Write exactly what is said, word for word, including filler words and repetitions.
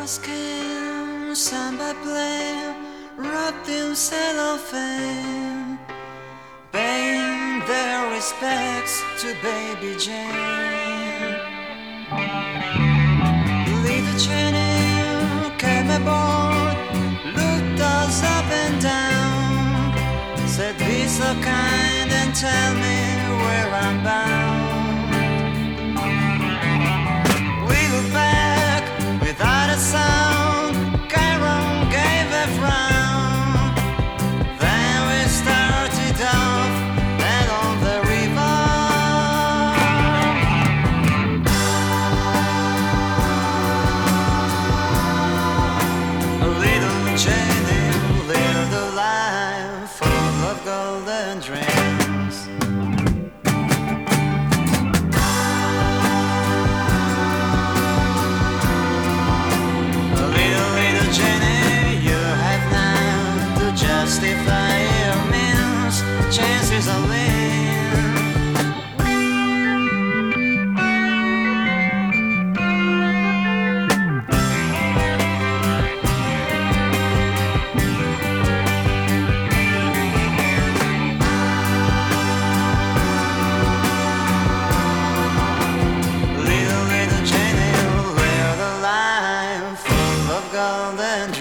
skin, samba play, wrapped in cellophane, paying their respects to baby Jane. Little Jenny came aboard, looked us up and down, said be so kind and tell me where I'm bound. Without a sound, Chiron gave a frown. Then we started off and on the river. Little Jenny lived a life full of golden dreams. Justify your means, chances are lean. Little, little Jenny lived a life full of golden dreams.